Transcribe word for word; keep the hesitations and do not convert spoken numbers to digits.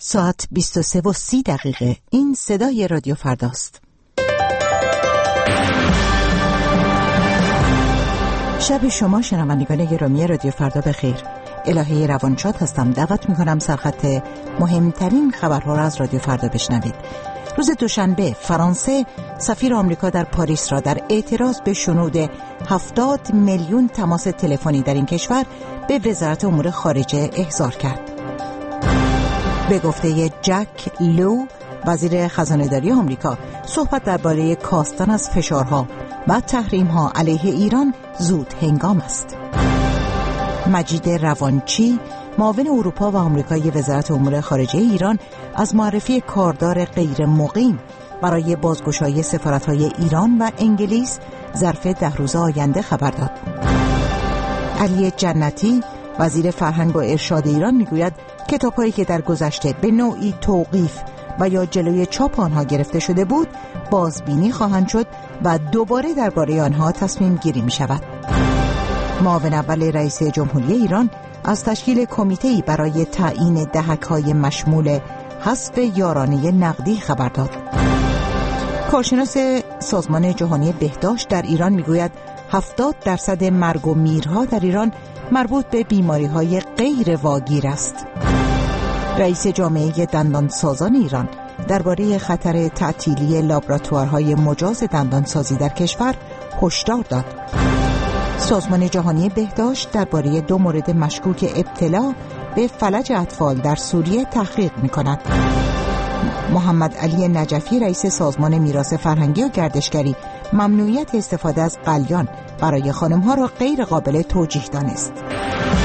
ساعت بیست و سه و سی دقیقه. این صدای رادیو فرداست. شب شما شنوندگان گرامی رادیو فردا بخیر. الهه روانشاد هستم. دعوت میکنم سرخط مهمترین خبرها را از رادیو فردا بشنوید. روز دوشنبه فرانسه سفیر آمریکا در پاریس را در اعتراض به شنود هفتاد میلیون تماس تلفنی در این کشور به وزارت امور خارجه احضار کرد. به گفته جک لو، وزیر خزانه‌داری آمریکا، صحبت درباره کاستن از فشارها و تحریم‌ها علیه ایران زود هنگام است. مجید روانچی، معاون اروپا و آمریکایی وزارت امور خارجه ایران، از معرفی کاردار غیر مقیم برای بازگشایی سفارت‌های ایران و انگلیس ظرف ده روز آینده خبر داد. علی جنتی، وزیر فرهنگ و ارشاد ایران، میگوید کتاب‌هایی که در گذشته به نوعی توقیف و یا جلوی چاپ آنها گرفته شده بود بازبینی خواهند شد و دوباره درباره آنها تصمیم گیری می شود. معاون اول رئیس جمهوری ایران از تشکیل کمیته‌ای برای تعیین دهک‌های مشمول حذف یارانه نقدی خبر داد. کارشناس سازمان جهانی بهداشت در ایران میگوید هفتاد درصد مرگ و میرها در ایران مربوط به بیماری‌های غیر واگیر است. رئیس جامعه دندانسازان ایران درباره خطر تعطیلی لابراتوارهای مجاز دندانسازی در کشور هشدار داد. سازمان جهانی بهداشت درباره دو مورد مشکوک ابتلا به فلج اطفال در سوریه تحقیق می‌کند. محمد علی نجفی، رئیس سازمان میراث فرهنگی و گردشگری، ممنوعیت استفاده از قلیان برای خانم‌ها را غیر قابل توجیه دانست.